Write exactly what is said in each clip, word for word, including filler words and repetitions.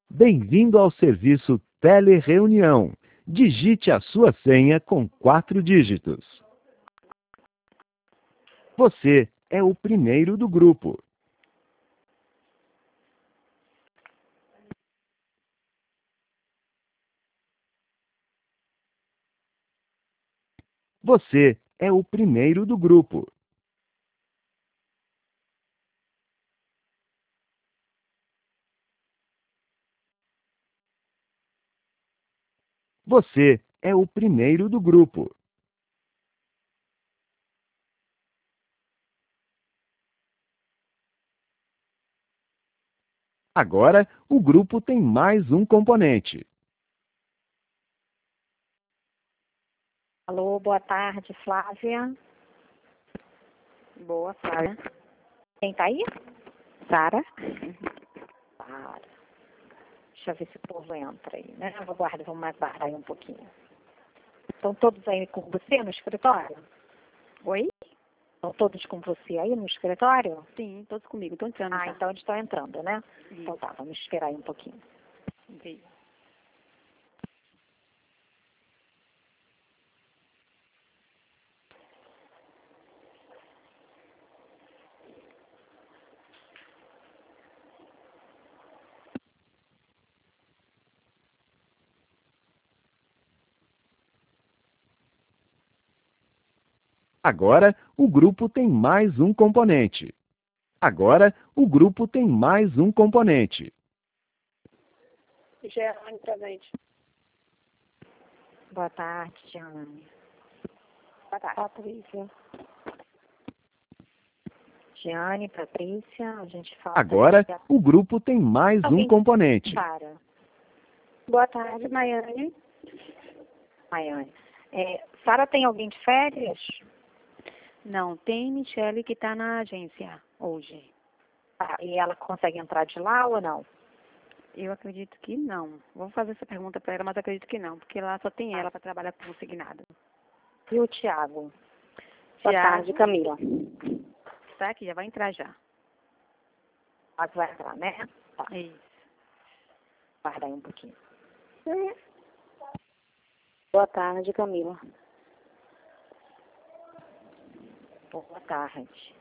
Bem-vindo ao serviço Telereunião. Digite a sua senha com quatro dígitos. Você é o primeiro do grupo. Você é o primeiro do grupo. Você é o primeiro do grupo. Agora, o grupo tem mais um componente. Alô, boa tarde, Flávia. Boa, Flávia. Quem tá aí? Sara. Sara. Deixa eu ver se o povo entra aí, né? Vou guardar, vamos mais guardar aí um pouquinho. Estão todos aí com você no escritório? Oi? Estão todos com você aí no escritório? Sim, todos comigo. Estou entrando Ah, já. então eles estão entrando, né? Isso. Então tá, vamos esperar aí um pouquinho. Sim. Agora, o grupo tem mais um componente. Agora, o grupo tem mais um componente. Gerane presente. Boa tarde, Jeane. Boa tarde. Patrícia. Jeane, Patrícia, a gente fala... Agora, o grupo tem mais um componente. Sara. Boa tarde, Maiane. Maiane. É, Sara, tem alguém de férias? Não, tem Michele que está na agência hoje. Ah, e ela consegue entrar de lá ou não? Eu acredito que não. Vou fazer essa pergunta para ela, mas acredito que não, porque lá só tem ela para trabalhar com consignado. E o Tiago? Boa tarde, Camila. Tá aqui, já vai entrar já. Mas vai entrar, né? Tá. Isso. Guarda aí um pouquinho. Boa tarde, Camila. Boa tarde.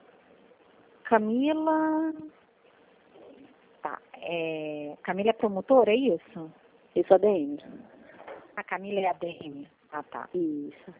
Camila... Tá. É... Camila é promotora, é isso? Isso, A D M. A Camila é a D M. Ah, tá. Isso.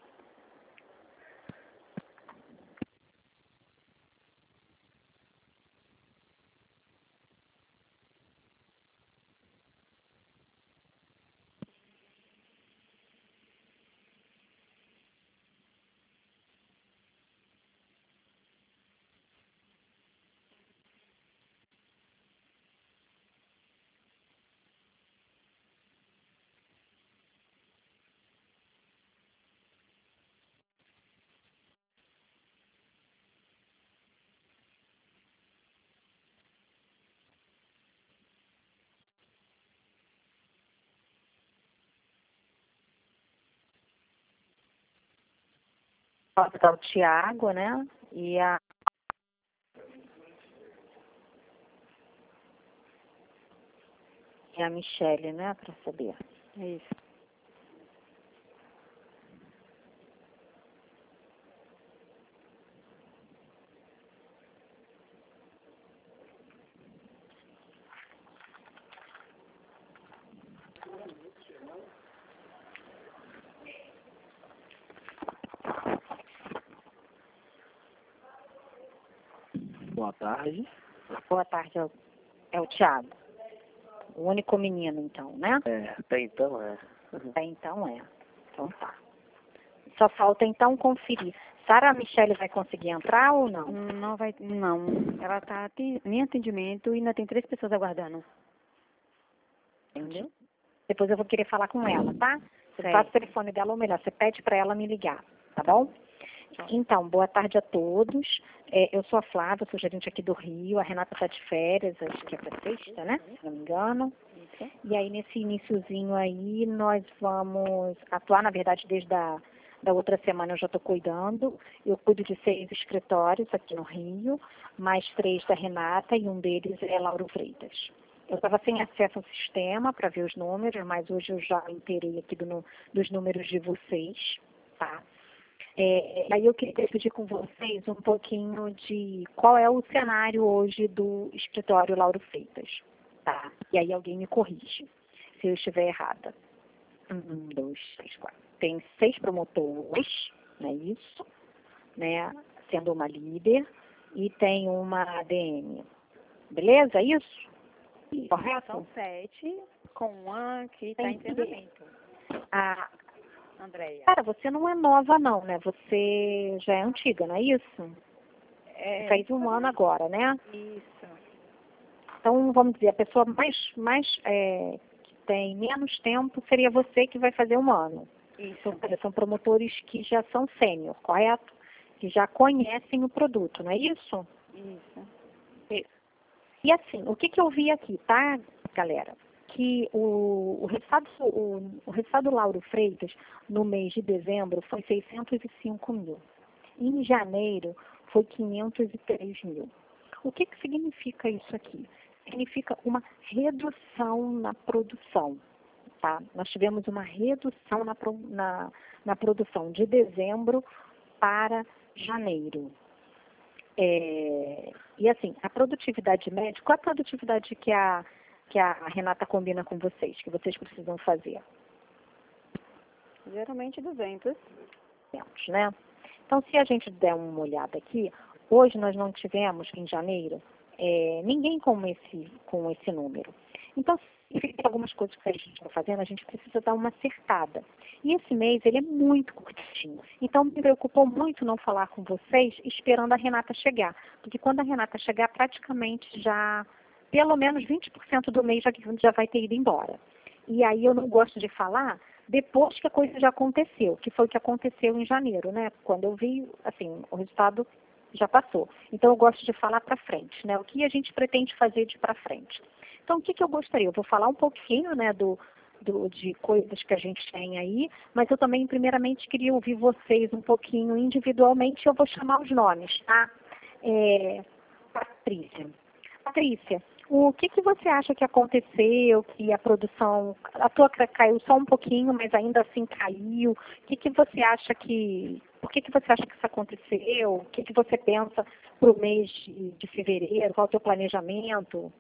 Tá o Tiago, né? E a... E a Michele, né? Pra saber. Isso. Boa tarde. Boa tarde, é o, é o Tiago. O único menino, então, né? É, até então é. Até então é. Então tá. Só falta então conferir. Sara, a Michele vai conseguir entrar ou não? Não vai, não. Ela está em atendimento e ainda tem três pessoas aguardando. Entendeu? Depois eu vou querer falar com ela, tá? Você Certo. passa o telefone dela, ou melhor, você pede para ela me ligar, tá bom? Então, boa tarde a todos. É, eu sou a Flávia, sou gerente aqui do Rio. A Renata está de férias, acho que é para sexta, né? Se não me engano. E aí, nesse iniciozinho aí, nós vamos atuar, na verdade, desde a da outra semana eu já estou cuidando. Eu cuido de seis escritórios aqui no Rio, mais três da Renata e um deles é Lauro Freitas. Eu estava sem acesso ao sistema para ver os números, mas hoje eu já inteirei aqui do, dos números de vocês, tá? É, aí eu queria pedir com vocês um pouquinho de qual é o cenário hoje do escritório Lauro Freitas, tá? E aí alguém me corrige se eu estiver errada. Um, dois, três, quatro. Tem seis promotores, não é isso? Né? Sendo uma líder, e tem uma A D M. Beleza? Isso? Correto? São sete, com uma que está em Tem- treinamento. Ah, Andréia. cara, você não é nova não, né? Você já é antiga, não é isso? É, Fez um ano agora, né? Isso. Então, vamos dizer, a pessoa mais, mais é, que tem menos tempo seria você que vai fazer um ano. Isso. São promotores que já são sênior, correto? Que já conhecem o produto, não é isso? Isso. E assim, o que, que eu vi aqui, tá, galera? Que o, o, resultado, o, o resultado do Lauro Freitas no mês de dezembro foi seiscentos e cinco mil. Em janeiro foi quinhentos e três mil. O que, que significa isso aqui? Significa uma redução na produção. Tá? Nós tivemos uma redução na, pro- na, na produção de dezembro para janeiro. É, e assim, a produtividade média, qual é a produtividade que a, que a Renata combina com vocês, que vocês precisam fazer? Geralmente duzentos. Temos, né? Então, se a gente der uma olhada aqui, hoje nós não tivemos, em janeiro, é, ninguém com esse, com esse número. Então, se tem algumas coisas que a gente está fazendo, a gente precisa dar uma acertada. E esse mês, ele é muito curtinho. Então, me preocupou muito não falar com vocês esperando a Renata chegar. Porque quando a Renata chegar, praticamente já, pelo menos vinte por cento do mês já, já vai ter ido embora. E aí eu não gosto de falar depois que a coisa já aconteceu, que foi o que aconteceu em janeiro, né? Quando eu vi, assim, o resultado já passou. Então eu gosto de falar para frente, né? O que a gente pretende fazer de para frente. Então o que, que eu gostaria? Eu vou falar um pouquinho, né, do, do, de coisas que a gente tem aí, mas eu também, primeiramente, queria ouvir vocês um pouquinho individualmente. Eu vou chamar os nomes, tá? É, Patrícia. Patrícia, o que, que você acha que aconteceu, que a produção, a tua ca- caiu só um pouquinho, mas ainda assim caiu? O que, que você acha que, por que, que você acha que isso aconteceu? O que, que você pensa para o mês de, de fevereiro? Qual é o teu planejamento?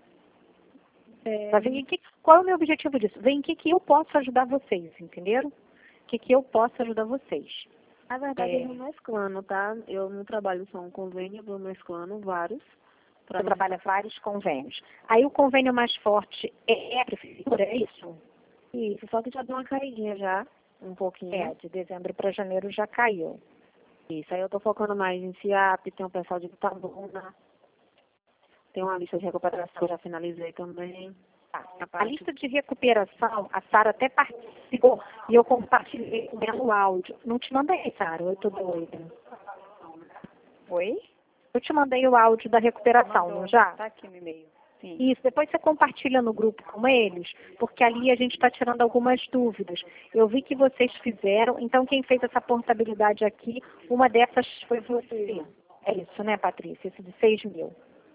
É, Pra ver em que, qual é o meu objetivo disso? Ver em que, que eu posso ajudar vocês, entenderam? O que, que eu posso ajudar vocês? Na verdade, É. eu vou mesclando, tá? Eu não trabalho só um convênio, eu vou mesclando vários. Pra Você não... trabalha vários convênios. Aí o convênio mais forte é a prefeitura, é isso? Isso, só que já deu uma caidinha já, um pouquinho. É, de dezembro para janeiro já caiu. Isso, aí eu tô focando mais em FIAP, tem um pessoal de Itabuna, tem uma lista de recuperação que eu já finalizei também. Tá. A lista de recuperação, a Sara até participou e eu compartilhei com ela o áudio. Não te mandei, Sara, eu tô doida. Oi? Eu te mandei o áudio da recuperação, Mandou. não já? Tá aqui no e-mail. Sim. Isso, depois você compartilha no grupo com eles, porque ali a gente está tirando algumas dúvidas. Eu vi que vocês fizeram, então quem fez essa portabilidade aqui, uma dessas foi você. É isso, né, Patrícia? Esse de seis mil.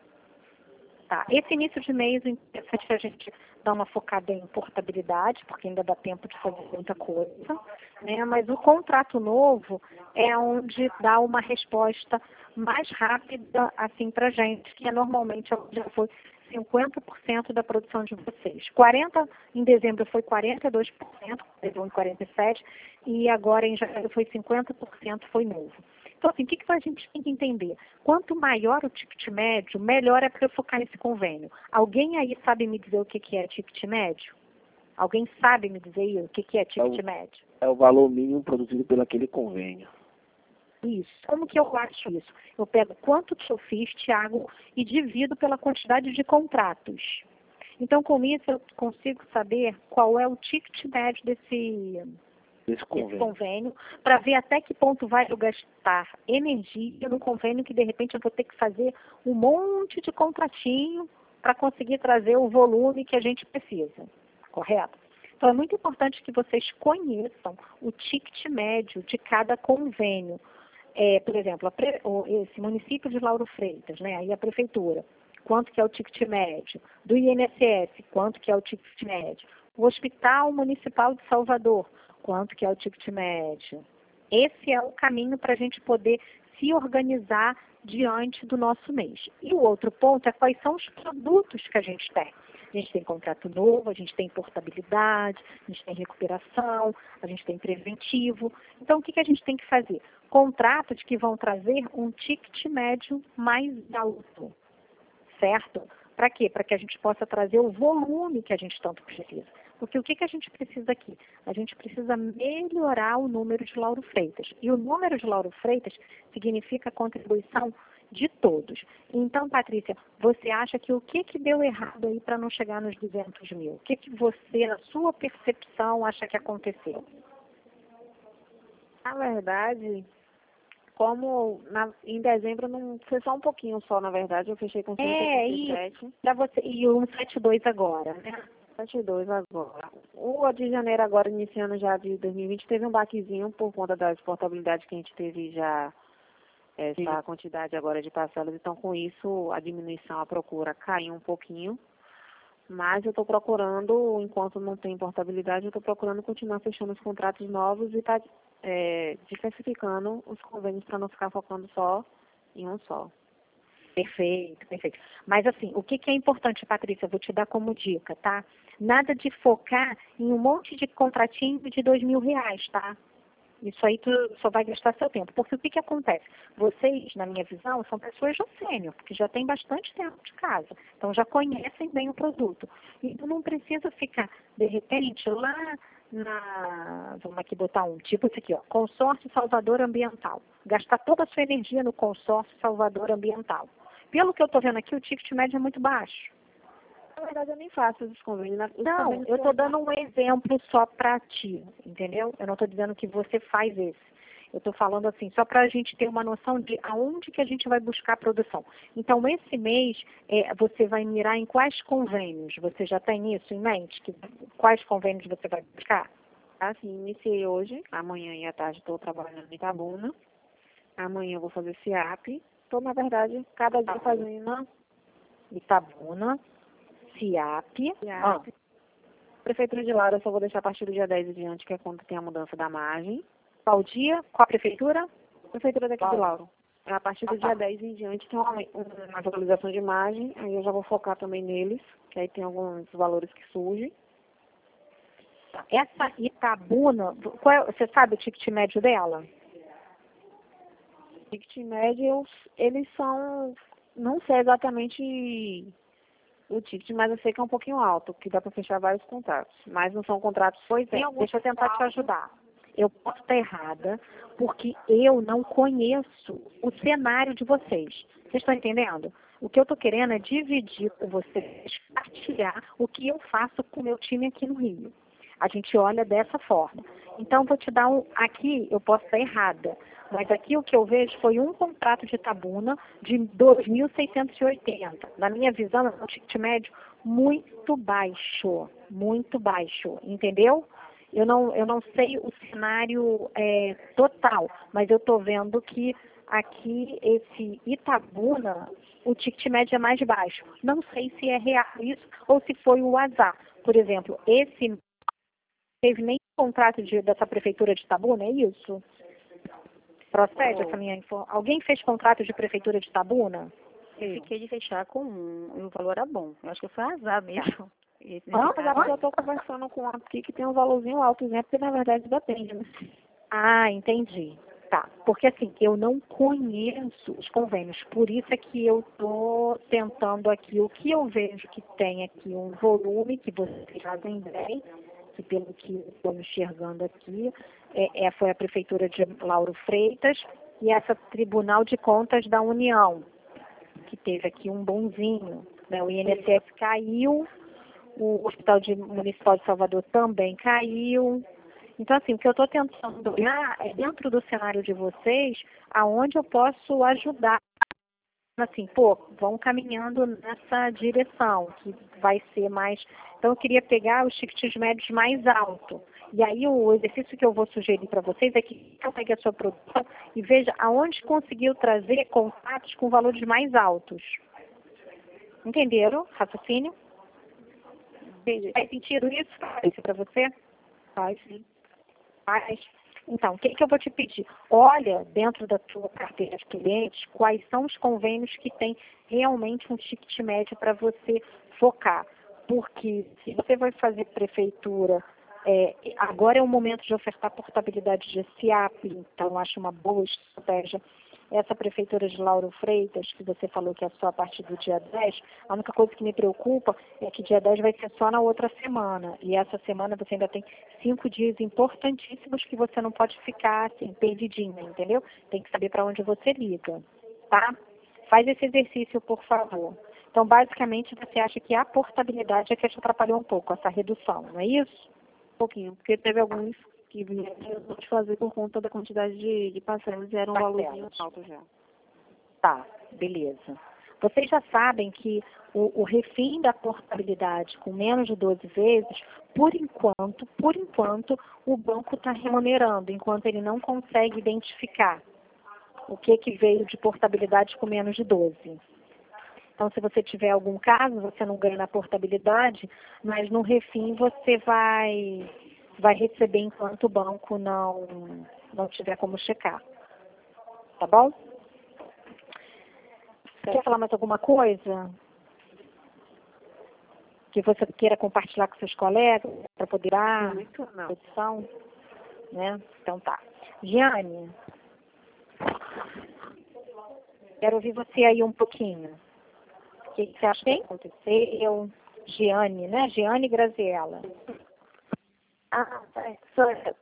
Tá. Esse início de mês, é interessante a gente dar uma focada em portabilidade, porque ainda dá tempo de fazer muita coisa, né? Mas o contrato novo é onde dá uma resposta mais rápida, assim, para a gente, que é normalmente já foi cinquenta por cento da produção de vocês. quarenta por cento, em dezembro foi quarenta e dois por cento, quarenta e sete por cento, e agora em janeiro foi cinquenta por cento, foi novo. Então, assim, o que, que a gente tem que entender? Quanto maior o ticket médio, melhor é para eu focar nesse convênio. Alguém aí sabe me dizer o que, que é ticket médio? Alguém sabe me dizer aí o que, que é ticket É o- médio? É o valor mínimo produzido pelo aquele convênio. Isso. Como que eu acho isso? Eu pego quanto que eu fiz, Thiago, e divido pela quantidade de contratos. Então, com isso, eu consigo saber qual é o ticket médio desse, Desse esse convênio. convênio, para ver até que ponto vai eu gastar energia no convênio, que de repente eu vou ter que fazer um monte de contratinho para conseguir trazer o volume que a gente precisa, correto? Então é muito importante que vocês conheçam o ticket médio de cada convênio. É, por exemplo, a pre, o, esse município de Lauro Freitas, né, aí a prefeitura, quanto que é o ticket médio. Do I N S S, quanto que é o ticket médio. O Hospital Municipal de Salvador, quanto que é o ticket médio. Esse é o caminho para a gente poder se organizar diante do nosso mês. E o outro ponto é quais são os produtos que a gente tem. A gente tem contrato novo, a gente tem portabilidade, a gente tem recuperação, a gente tem preventivo. Então, o que, que a gente tem que fazer? Contratos que vão trazer um ticket médio mais alto, certo? Para quê? Para que a gente possa trazer o volume que a gente tanto precisa. Porque o que, que a gente precisa aqui? A gente precisa melhorar o número de Lauro Freitas. E o número de Lauro Freitas significa a contribuição de todos. Então, Patrícia, você acha que o que, que deu errado aí para não chegar nos duzentos mil? O que, que você, na sua percepção, acha que aconteceu? Na verdade, como na, em dezembro não foi só um pouquinho só, na verdade, eu fechei com cento e setenta e sete. É, e, pra você, e o cento e setenta e dois agora, né? setenta e dois agora. O de janeiro agora, iniciando já de dois mil e vinte, teve um baquezinho por conta da exportabilidade que a gente teve já, essa Sim. quantidade agora de parcelas. Então, com isso, a diminuição, a procura caiu um pouquinho. Mas eu estou procurando, enquanto não tem portabilidade, eu estou procurando continuar fechando os contratos novos e estar tá, é, diversificando os convênios para não ficar focando só em um só. Perfeito, perfeito. Mas assim, o que, que é importante, Patrícia? Eu vou te dar como dica, tá? Nada de focar em um monte de contratinho de dois mil reais, tá? Isso aí tu só vai gastar seu tempo. Porque o que, que acontece? Vocês, na minha visão, são pessoas já sênior, que já têm bastante tempo de casa. Então já conhecem bem o produto. E tu não precisa ficar, de repente, lá na... Vamos aqui botar um, tipo esse aqui, ó. Consórcio Salvador Ambiental. Gastar toda a sua energia no consórcio Salvador Ambiental. Pelo que eu estou vendo aqui, o ticket médio é muito baixo. Na verdade, eu nem faço esses convênios. Os não, convênios eu estou dando um exemplo só para ti, entendeu? Eu não estou dizendo que você faz esse. Eu estou falando assim, só para a gente ter uma noção de aonde que a gente vai buscar a produção. Então, esse mês, é, você vai mirar em quais convênios? Você já tem isso em mente? Que, quais convênios você vai buscar? Assim, iniciei hoje, amanhã e à tarde estou trabalhando em Itabuna. Amanhã eu vou fazer C I A P. Estou, na verdade, cada dia fazendo Itabuna, C I A P. C I A P. Ah. Prefeitura de Lauro, eu só vou deixar a partir do dia dez em diante, que é quando tem a mudança da margem. Qual dia? Qual a prefeitura? Prefeitura daqui Qual? de Lauro. A partir do ah, dia tá. dez em diante tem uma, uma atualização de margem, aí eu já vou focar também neles, que aí tem alguns valores que surgem. Essa Itabuna, qual é, você sabe o ticket médio dela? Ticket médio, eles são, não sei exatamente o ticket, mas eu sei que é um pouquinho alto, que dá para fechar vários contratos. Mas não são contratos... Pois é, deixa eu tentar te ajudar. Eu posso estar errada, porque eu não conheço o cenário de vocês. Vocês estão entendendo? O que eu estou querendo é dividir com vocês, partilhar o que eu faço com o meu time aqui no Rio. A gente olha dessa forma. Então, vou te dar um... Aqui, eu posso estar errada, mas aqui o que eu vejo foi um contrato de Itabuna de dois mil seiscentos e oitenta. Na minha visão, é um ticket médio muito baixo, muito baixo, entendeu? Eu não, eu não sei o cenário é, total, mas eu estou vendo que aqui esse Itabuna, o ticket médio é mais baixo. Não sei se é real isso ou se foi o azar. Por exemplo, esse teve nem contrato de, dessa prefeitura de Itabuna, é isso? Procede essa minha informação? Alguém fez contrato de prefeitura de Itabuna? Eu fiquei de fechar com um, e o valor era bom. Eu acho que foi azar mesmo. E, Ah, mas agora eu estou conversando com uma aqui que tem um valorzinho alto, né? Porque na verdade depende, né? Ah, entendi. Tá. Porque assim, eu não conheço os convênios, por isso é que eu estou tentando aqui, o que eu vejo que tem aqui um volume que vocês fazem bem, que pelo que eu estou enxergando aqui, é, é, foi a Prefeitura de Lauro Freitas e essa Tribunal de Contas da União, que teve aqui um bonzinho, né? O I N S S caiu, o Hospital de, Municipal de Salvador também caiu. Então, assim, o que eu estou tentando olhar é dentro do cenário de vocês, aonde eu posso ajudar. Assim, pô, vão caminhando nessa direção, que vai ser mais... Então, eu queria pegar os tickets médios mais altos. E aí, o exercício que eu vou sugerir para vocês é que eu pegue a sua produção e veja aonde conseguiu trazer contatos com valores mais altos. Entenderam? Raciocínio? Entendi. Faz sentido isso para você? Faz, sim. Faz. Então, o que, que eu vou te pedir? Olha dentro da tua carteira de clientes quais são os convênios que tem realmente um ticket médio para você focar. Porque se você vai fazer prefeitura, é, agora é o momento de ofertar portabilidade de S I A P, então acho uma boa estratégia. Essa prefeitura de Lauro Freitas, que você falou que é só a partir do dia dez, a única coisa que me preocupa é que dia dez vai ser só na outra semana. E essa semana você ainda tem cinco dias importantíssimos que você não pode ficar assim, perdidinha, entendeu? Tem que saber para onde você liga, tá? Faz esse exercício, por favor. Então, basicamente, você acha que a portabilidade é que te atrapalhou um pouco, essa redução, não é isso? Um pouquinho, porque teve alguns que vieram de fazer por conta da quantidade de, de parcelas e era um valorzinho alto já. Tá, beleza. Vocês já sabem que o, o refim da portabilidade com menos de doze vezes, por enquanto, por enquanto, o banco está remunerando, enquanto ele não consegue identificar o que, que veio de portabilidade com menos de doze. Então, se você tiver algum caso, você não ganha na portabilidade, mas no refim você vai, vai receber enquanto o banco não, não tiver como checar. Tá bom? Quer falar mais alguma coisa? Que você queira compartilhar com seus colegas para poder dar Muito não. posição? Né? Então tá. Giane, quero ouvir você aí um pouquinho. O que você acha que aconteceu? Giane, né? Giane Graziella. Ah, é. Sou eu.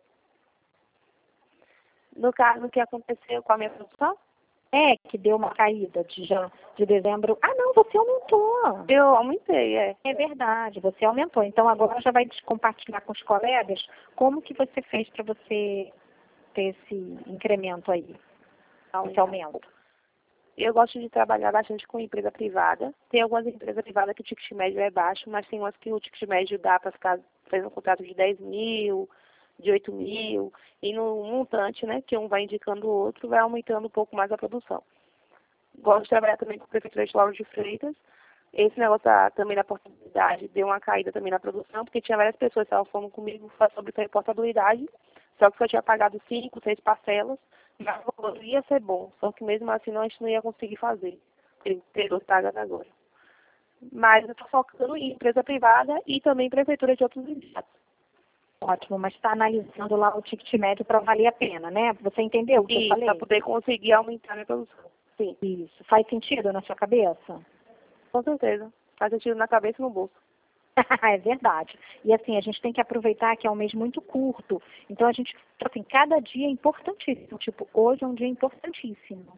No caso, o que aconteceu com a minha produção? É, que deu uma caída de, já, de dezembro. Ah, não, você aumentou. Eu aumentei, é. É verdade, você aumentou. Então, agora já vai compartilhar com os colegas como que você fez para você ter esse incremento aí, esse aumento. Eu gosto de trabalhar bastante com empresa privada. Tem algumas empresas privadas que o ticket médio é baixo, mas tem umas que o ticket médio dá para ficar fazendo um contrato de dez mil, de oito mil, e no montante, né, que um vai indicando o outro, vai aumentando um pouco mais a produção. Gosto de trabalhar também com a Prefeitura de Lauro de Freitas. Esse negócio da, também da portabilidade deu uma caída também na produção, porque tinha várias pessoas que estavam falando comigo sobre a portabilidade, só que eu tinha pagado cinco, seis parcelas, mas o valor ia ser bom, só que mesmo assim a gente não ia conseguir fazer. Ele pegou pagando agora. Mas eu estou focando em empresa privada e também em prefeitura de outros estados. Ótimo, mas está analisando lá o ticket médio para valer a pena, né? Você entendeu o que eu Isso, falei? para poder conseguir aumentar a minha produção. Sim. Isso. Faz sentido na sua cabeça? Com certeza. Faz sentido na cabeça e no bolso. É verdade. E assim, a gente tem que aproveitar que é um mês muito curto. Então a gente, assim, cada dia é importantíssimo. Tipo, hoje é um dia importantíssimo.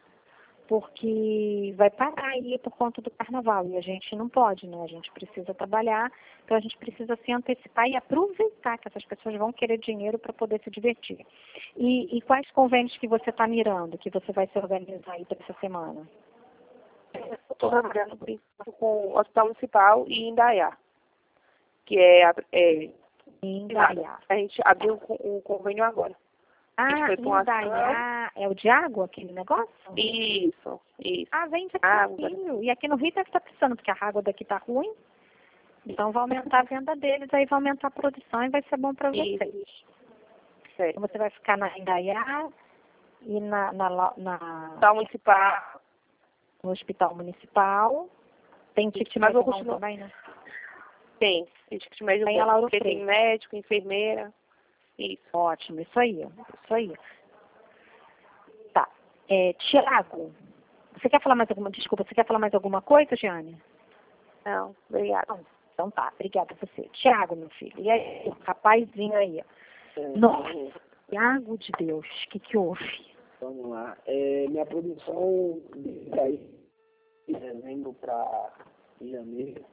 Porque vai parar aí por conta do carnaval. E a gente não pode, né? A gente precisa trabalhar. Então a gente precisa se antecipar e aproveitar que essas pessoas vão querer dinheiro para poder se divertir. E, e quais convênios que você está mirando, que você vai se organizar aí para essa semana? Eu estou trabalhando por enquanto com o Hospital Municipal e Indaiá, que é, é Indaiá. a gente abriu o convênio agora. Ah, foi com Indaiá é o de água, aquele negócio? Isso, isso. Ah, vende aqui Água. no Rio. E aqui no Rio deve estar precisando, porque a água daqui está ruim. Então vai aumentar a venda deles, aí vai aumentar a produção e vai ser bom para vocês. Certo. Então você vai ficar na Indaiá e na, na, na, Hospital Municipal. no Hospital Municipal. Tem ticket Mas eu médio bom continuo- também, né? Tem. Tem ticket médio Tem a bom, Lauro porque tem Freitas. médico, enfermeira. Isso. Ótimo, isso aí, isso aí. Tá. É, Tiago, você quer falar mais alguma, desculpa, você quer falar mais alguma coisa, Giane? Não, obrigada. Não. Então tá, obrigada a você. Tiago, meu filho, e aí, rapazinho aí? Nossa, Tiago de Deus, o que que houve? Vamos lá. É, minha produção daí de dezembro para janeiro,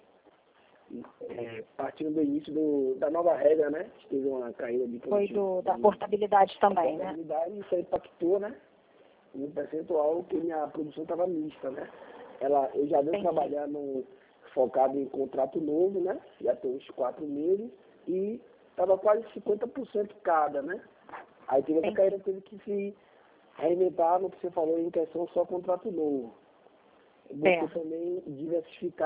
é, partindo do início do, da nova regra, né? Que teve uma caída de Foi produtividade. do, da portabilidade também, né? Portabilidade, isso aí impactou, né? No percentual que minha produção estava mista, né? Ela, eu já venho Entendi. trabalhando focado em contrato novo, né? Já tem uns quatro meses e estava quase cinquenta por cento cada, né? Aí teve essa Entendi. caída, teve que se reinventar no que você falou em questão só contrato novo. Você É. também diversificar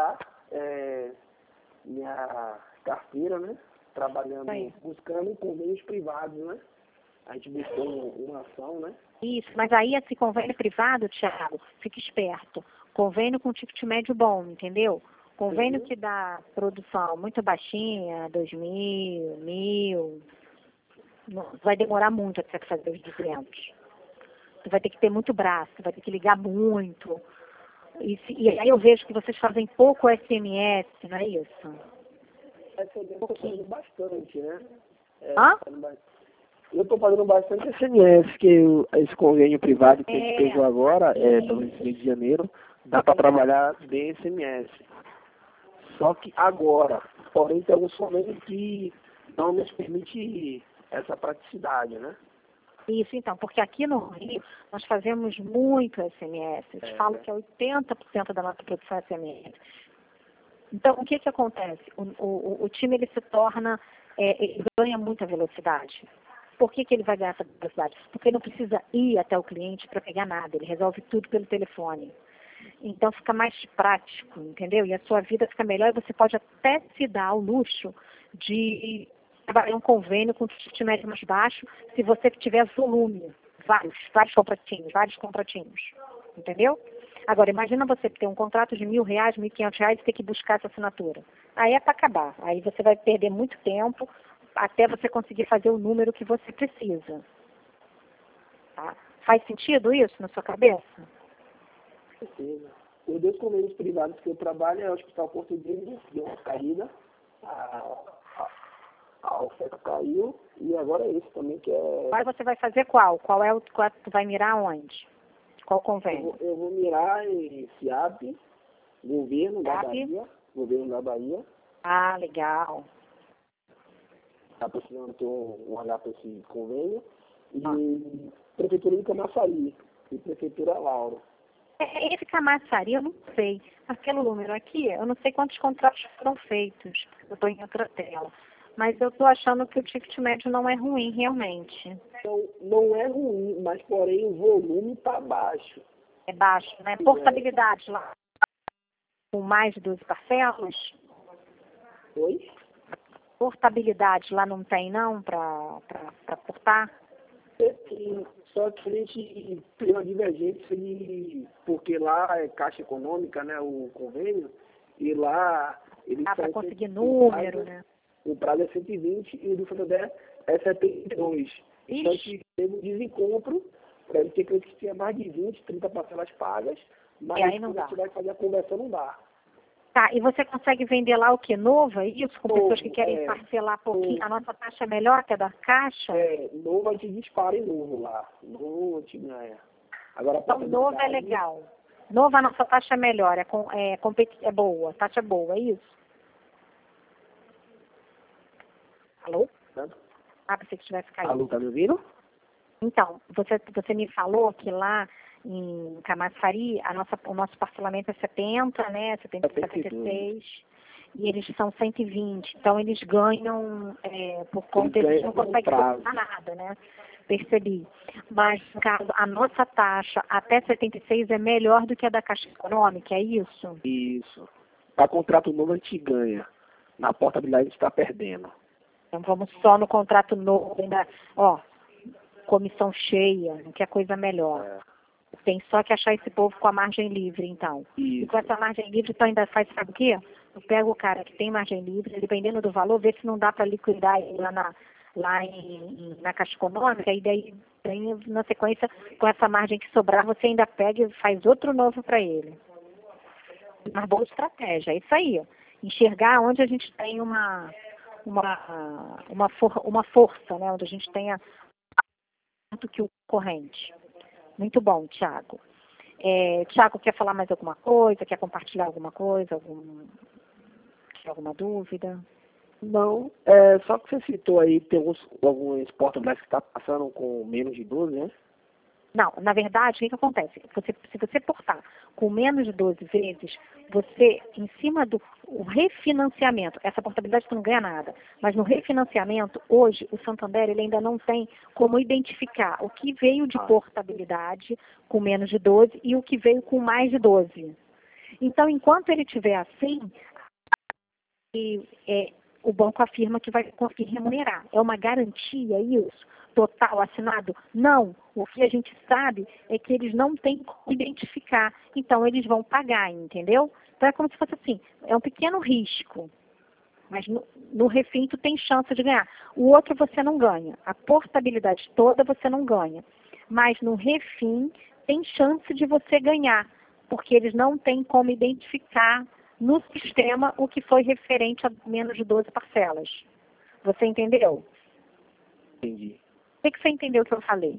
é, minha carteira, né? Trabalhando, Aí. buscando convênios privados, né? A gente buscou um- uma ação, né? Isso, mas aí esse convênio privado, Thiago, fica esperto. Convênio com ticket médio bom, entendeu? Convênio Uhum. que dá produção muito baixinha, dois mil, mil, não- vai demorar muito até você fazer os duzentos. Você vai ter que ter muito braço, vai ter que ligar muito. E, se- e aí eu vejo que vocês fazem pouco S M S, não é isso? Essa eu estou fazendo bastante, né? É, Hã? fazendo ba- Eu estou fazendo bastante S M S, que eu- esse convênio privado que a gente É. pegou agora, é, pelo Rio de Janeiro, dá para trabalhar bem S M S. Só que agora, porém, tem alguns convênios que não nos permite essa praticidade, né? Isso, então, porque aqui no Rio nós fazemos muito S M S. Eu te É. falo que é oitenta por cento da nossa produção é S M S. Então, o que que acontece? O, o, o time ele se torna, é, ele ganha muita velocidade. Por que que ele vai ganhar essa velocidade? Porque ele não precisa ir até o cliente para pegar nada, ele resolve tudo pelo telefone. Então fica mais prático, entendeu? E a sua vida fica melhor e você pode até se dar ao luxo de trabalhar um convênio com ticket médio mais baixo se você tiver volume, vários, vários contratinhos, vários contratinhos, entendeu? Agora, imagina você ter um contrato de mil reais, mil e quinhentos reais e ter que buscar essa assinatura. Aí é para acabar. Aí você vai perder muito tempo até você conseguir fazer o número que você precisa. Tá? Faz sentido isso na sua cabeça? Com certeza. Os dois convênios privados que eu trabalho é o Hospital Português, deu uma caída, a, a, a oferta caiu, e agora esse também que é... Agora você vai fazer qual? Qual é o qual tu vai mirar onde? Qual Eu convênio? vou, eu vou mirar em SIAP, governo da SIAP? Bahia, governo da Bahia, Ah, legal. está precisando ter um, um olhar para esse convênio, e Ah. Prefeitura de Camaçari, e Prefeitura Lauro. É, esse Camaçari, eu não sei. Aquele número aqui, eu não sei quantos contratos foram feitos. Eu estou em outra tela. Mas eu estou achando que o ticket médio não é ruim, realmente. Então, não é ruim, mas porém o volume está baixo. É baixo, né? Portabilidade lá. Com mais de doze parcelas. Oi? Portabilidade lá não tem, não, para portar? Sim, só que a gente tem uma divergência de, porque lá é Caixa Econômica, né, o convênio, e lá eles Dá para são conseguir cento- número, o prazo- né? O prazo é cento e vinte e o do Santander é setenta e dois. Então a Ixi. gente teve um desencontro, para ele ter que que tinha mais de vinte, trinta parcelas pagas, mas E aí não quando dá. a gente vai fazer a conversão não dá. Tá, e você consegue vender lá o que? Novo, é isso? Com Novo, pessoas que querem é. parcelar pouquinho. Novo. A nossa taxa é melhor que a da Caixa? É, novo a gente dispara em novo lá, novo a gente ganha. Agora, a Então, novo é portabilidade- legal. Novo, a nossa taxa é melhor, é, com, é, competi- é boa, a taxa é boa, é isso? Alô? Ah, pensei que tivesse caído. Alô, tá me ouvindo? Então, você, você me falou que lá em Camaçari, a nossa, o nosso parcelamento é setenta, né? setenta, setenta e seis. E eles são cento e vinte. Então, eles ganham, é, por conta, Eles eles não ganham conseguem prazo. comprar nada, né? Percebi. Mas, no caso, a nossa taxa até setenta e seis é melhor do que a da Caixa Econômica, é isso? Isso. Para contrato novo a gente ganha. Na portabilidade a gente está perdendo. Então, vamos só no contrato novo, ainda, ó, comissão cheia, que é coisa melhor. É. Tem só que achar esse povo com a margem livre, então. E Isso. com essa margem livre, então ainda faz, sabe o quê? Eu pego o cara que tem margem livre, dependendo do valor, vê se não dá para liquidar ele lá na, lá em, em- na Caixa Econômica, e daí, daí, na sequência, com essa margem que sobrar, você ainda pega e faz outro novo para ele. Uma boa estratégia, é isso aí. Enxergar onde a gente tem uma, uma, uma, for, uma força, né? Onde a gente tenha tanto que o corrente. Muito bom, Thiago. É, Thiago, quer falar mais alguma coisa? Quer compartilhar alguma coisa? Algum, alguma dúvida? Não, é, só que você citou aí, tem alguns, alguns portabilidades que está passando com menos de doze, né? Não, na verdade, o que, que acontece? Você, se você portar com menos de doze vezes, você, em cima do o refinanciamento, essa portabilidade você não ganha nada, mas no refinanciamento, hoje, o Santander ele ainda não tem como identificar o que veio de portabilidade com menos de doze e o que veio com mais de doze. Então, enquanto ele estiver assim, é, o banco afirma que vai conseguir remunerar. É uma garantia isso? Total, assinado? Não. O que a gente sabe é que eles não têm como identificar. Então, eles vão pagar, entendeu? Então, é como se fosse assim, é um pequeno risco. Mas no, no refim tu tem chance de ganhar. O outro você não ganha. A portabilidade toda você não ganha. Mas no refim tem chance de você ganhar. Porque eles não têm como identificar no sistema o que foi referente a menos de doze parcelas. Você entendeu? Entendi. O que, que você entendeu que eu falei?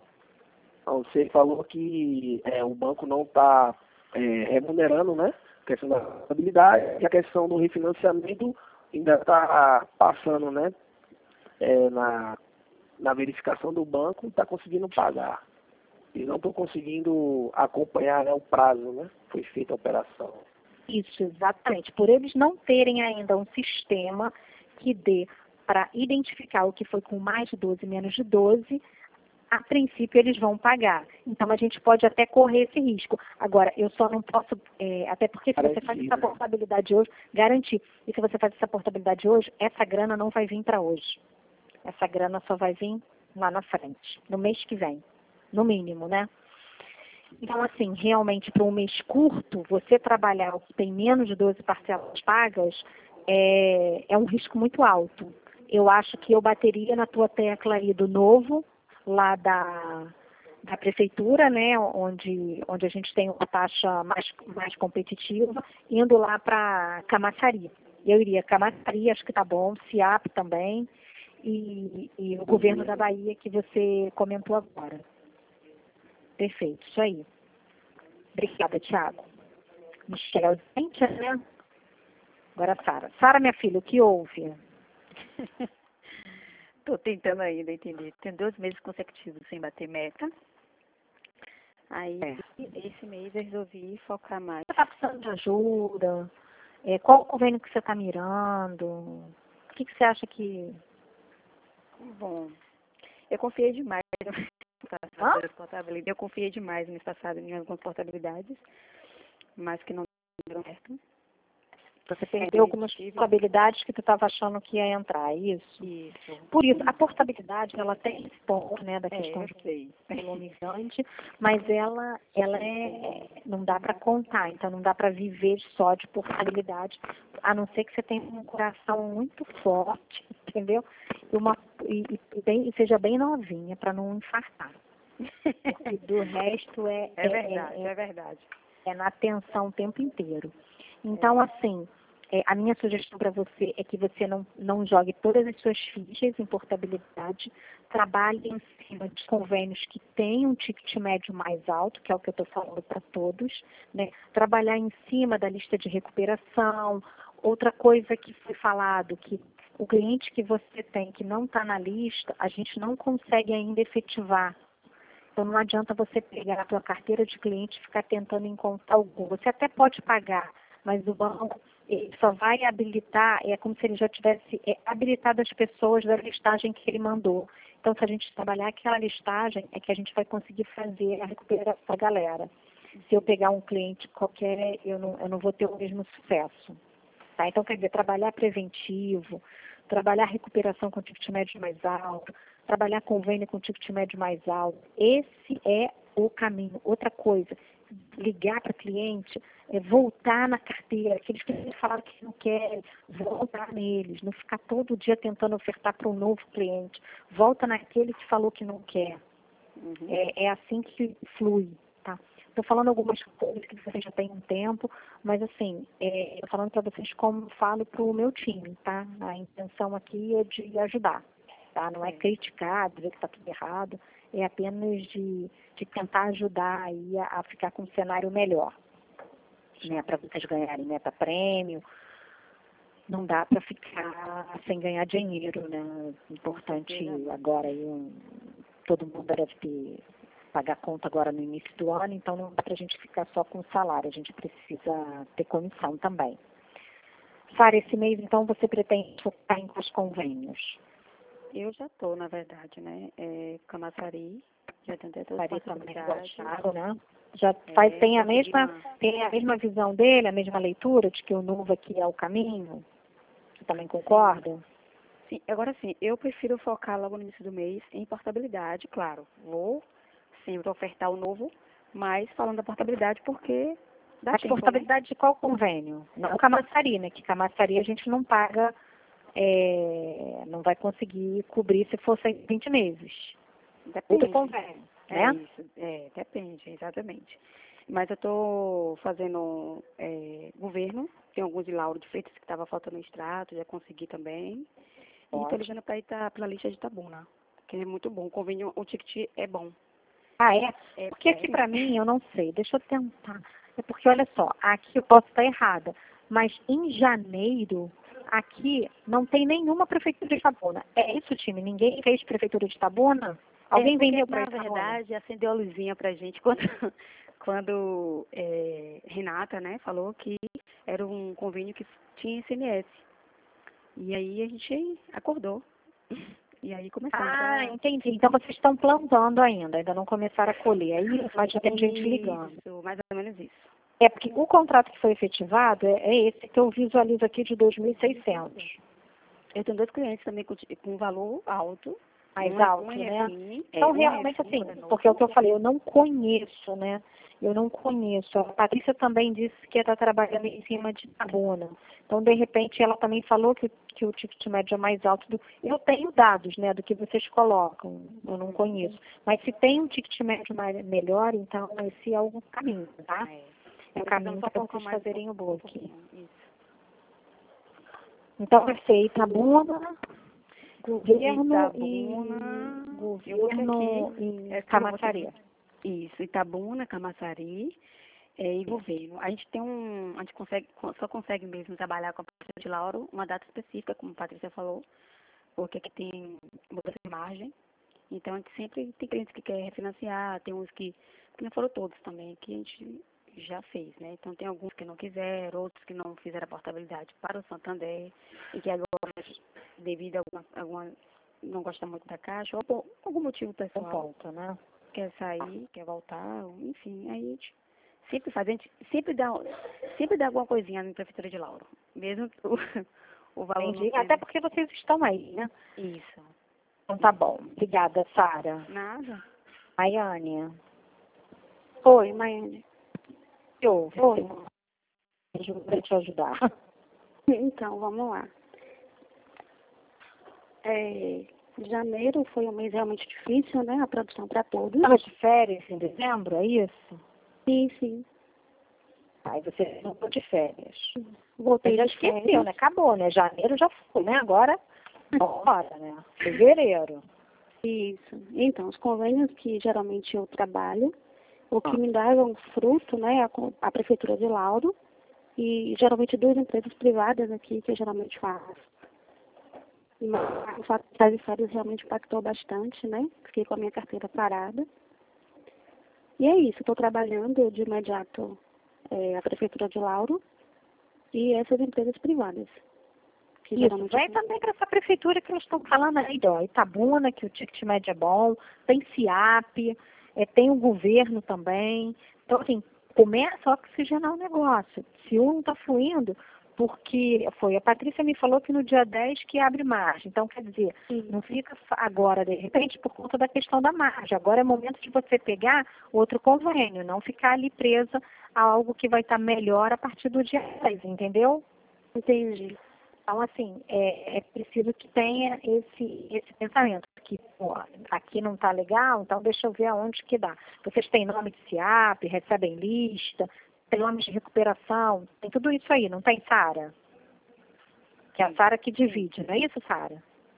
Então, você falou que é, o banco não está é, remunerando, né? A questão da rentabilidade e a questão do refinanciamento ainda está passando, né? É, na, na verificação do banco, está conseguindo pagar. E não estou conseguindo acompanhar, né, o prazo, né? Foi feita a operação. Isso, exatamente. Por eles não terem ainda um sistema que dê para identificar o que foi com mais de doze, menos de doze, a princípio eles vão pagar. Então a gente pode até correr esse risco. Agora, eu só não posso, é, até porque se Garantir, você faz essa né? portabilidade hoje, garantir. E se você faz essa portabilidade hoje, essa grana não vai vir para hoje. Essa grana só vai vir lá na frente, no mês que vem, no mínimo, né? Então, assim, realmente, para um mês curto, você trabalhar o que tem menos de doze parcelas pagas é, é um risco muito alto. Eu acho que eu bateria na tua tecla aí do novo, lá da, da prefeitura, né, onde, onde a gente tem uma taxa mais, mais competitiva, indo lá para Camaçari. Eu iria Camaçari, acho que tá bom, CIAP também, e, e o governo da Bahia que você comentou agora. Perfeito, isso aí. Obrigada, Thiago. Michel, gente, né? Agora, Sara. Sara, minha filha, o que houve? Estou tentando ainda entender. Tem dois meses consecutivos sem bater meta. Aí, É. esse mês eu resolvi focar mais. Você está precisando de ajuda? É, qual o convênio que você está mirando? O que, que você acha que... Bom, eu confiei demais Hã? no portabilidade. Eu confiei demais no mês passado em algumas portabilidades, mas que não deram certo. Você perdeu algumas probabilidades que tu estava achando que ia entrar, é isso? Isso. Por isso, a portabilidade, ela tem esse ponto, né, da É, questão eu de sei. volumeizante, mas ela, ela é, não dá para contar, então não dá para viver só de portabilidade, a não ser que você tenha um coração muito forte, entendeu? E, uma, e, e, bem, e seja bem novinha, para não infartar. Porque do resto é, É verdade, é, é verdade. é na atenção o tempo inteiro. Então, assim, é, a minha sugestão para você é que você não, não jogue todas as suas fichas em portabilidade, trabalhe em cima de convênios que têm um ticket médio mais alto, que é o que eu estou falando para todos, né? Trabalhar em cima da lista de recuperação. Outra coisa que foi falado, que o cliente que você tem que não está na lista, a gente não consegue ainda efetivar. Então, não adianta você pegar a tua carteira de cliente e ficar tentando encontrar algum. Você até pode pagar, mas o banco ele só vai habilitar, é como se ele já tivesse é, habilitado as pessoas da listagem que ele mandou. Então, se a gente trabalhar aquela listagem, é que a gente vai conseguir fazer a recuperação da galera. Se eu pegar um cliente qualquer, eu não, eu não vou ter o mesmo sucesso. Tá? Então, quer dizer, trabalhar preventivo, trabalhar recuperação com ticket médio mais alto, trabalhar convênio com ticket médio mais alto. Esse é o caminho. Outra coisa, ligar para o cliente, é voltar na carteira, aqueles que falaram que não querem, voltar neles, não ficar todo dia tentando ofertar para um novo cliente. Volta naquele que falou que não quer. Uhum. É, é assim que flui, tá? Estou falando algumas coisas que vocês já têm um tempo, mas assim, é, estou falando para vocês como falo para o meu time, tá? A intenção aqui é de ajudar, tá? Não é criticar, dizer que está tudo errado, é apenas de, de tentar ajudar aí a, a ficar com um cenário melhor, né? Para vocês ganharem meta-prêmio. Não dá para ficar sem ganhar dinheiro, né? Importante agora aí, um, todo mundo deve ter pagar conta agora no início do ano, então não dá para a gente ficar só com o salário, a gente precisa ter comissão também. Sara, esse mês, então, você pretende focar em quais convênios? Eu já estou, na verdade, né? É, Camaçari, já tentei todas as Sara também igual o possibilidades. Thiago, né? Já É, faz, tem, a consegui mesma, uma- tem a mesma visão dele, a mesma leitura de que o novo aqui é o caminho? Você também concorda? Sim, agora sim, eu prefiro focar logo no início do mês em portabilidade, claro. Vou sempre ofertar o novo, mas falando da portabilidade porque dá Mas tempo, portabilidade de qual convênio? Não Camaçari, né? Que Camaçari a gente não paga, é, não vai conseguir cobrir se for cento e vinte meses. né? Outro Depende. convênio, É né? isso, é, depende, exatamente. Mas eu estou fazendo é, governo, tem alguns de Lauro de Freitas que estava faltando extrato, já consegui também. E estou Ótimo. ligando para ir tá, pela lista de Itabuna, que é muito bom. O convênio, o ticket é bom. Ah, é? É, Porque é, aqui pra mim, eu não sei, deixa eu tentar. É porque, olha só, aqui eu posso estar errada, mas em janeiro, aqui não tem nenhuma prefeitura de Itabuna. É isso, time? Ninguém fez prefeitura de Itabuna? Alguém é porque, vendeu para na Itabuna? verdade, acendeu a luzinha pra gente quando, quando é, Renata, né, falou que era um convênio que tinha I C M S. E aí a gente acordou. E aí começamos. Ah, a... entendi. Então vocês estão plantando ainda, ainda não começaram a colher. É isso, mas já tem gente ligando. Isso, mais ou menos isso. É porque o contrato que foi efetivado é, é esse que eu visualizo aqui de dois mil e seiscentos. Eu tenho dois clientes também com, com valor alto. Mais um é- alto, um é né? R F I, é, Então, um é realmente, R F I, assim, novo. porque é o que eu falei, eu não conheço, né? Eu não conheço. A Patrícia também disse que está trabalhando em cima de Itabuna. Então, de repente, ela também falou que, que o ticket médio é mais alto. Do... Eu tenho dados, né, do que vocês colocam. Eu não conheço. Mas se tem um ticket médio mais, melhor, então esse é o caminho, tá? É. É o Precisamos caminho só para colocar vocês mais fazerem o um book. pouquinho, isso. Então, vai ser Itabuna, governo Itabuna, e eu vou ter governo aqui, e é, Camaçari. Isso, Itabuna, Camaçari é, e governo. A gente tem um, a gente consegue, só consegue mesmo trabalhar com a Patrícia de Lauro uma data específica, como a Patrícia falou, porque aqui tem mudança de margem. Então a gente sempre tem clientes que querem refinanciar, tem uns que, que não foram todos também, que a gente já fez, né? Então tem alguns que não quiseram, outros que não fizeram a portabilidade para o Santander, e que agora, devido a alguma, alguma não gosta muito da caixa, ou por algum motivo pessoal, Volta, né? quer sair, quer voltar, enfim, aí a gente sempre faz, a gente sempre dá, sempre dá alguma coisinha na Prefeitura de Lauro, mesmo o, o valor Entendi. não sendo... Até porque vocês estão aí, né? Isso. Então tá bom. Obrigada, Sara. Nada. Maiane. Oi, Maiane. Eu Oi. vou te ajudar. Então, vamos lá. É, janeiro foi um mês realmente difícil, né? A produção para todos. Estava de férias em dezembro, é isso? Sim, sim. Aí você não foi de férias. Voltei Você já de esqueceu, férias. né? Acabou, né? Janeiro já foi, né? Agora, bora, né? Fevereiro. Isso. Então, os convênios que geralmente eu trabalho, o que Ah. me davam fruto, né, a, co- a Prefeitura de Lauro e geralmente duas empresas privadas aqui que eu geralmente faço. Mas o fato de estar de férias realmente impactou bastante, né? Fiquei com a minha carteira parada. E é isso, estou trabalhando de imediato é, a Prefeitura de Lauro e essas empresas privadas. Que Isso, geralmente vem também para essa prefeitura que eles estão falando aí, ó, Itabuna, que o ticket médio é bom, tem CIAP, é, tem o governo também. Então, assim, começa a oxigenar o negócio. Se um não está fluindo, porque foi, a Patrícia me falou que no dia dez que abre margem. Então, quer dizer, não fica fa- agora, de repente, por conta da questão da margem. Agora é momento de você pegar outro convênio, não ficar ali presa a algo que vai estar melhor a partir do dia dez, entendeu? entendi. Então, assim, é, é preciso que tenha esse, esse pensamento, que pô, aqui não está legal, então deixa eu ver aonde que dá. Vocês têm nome de CIAP, recebem lista, tem nomes de recuperação, tem tudo isso aí, não tem, Sara? Que é a Sara que divide, não é isso, Sara?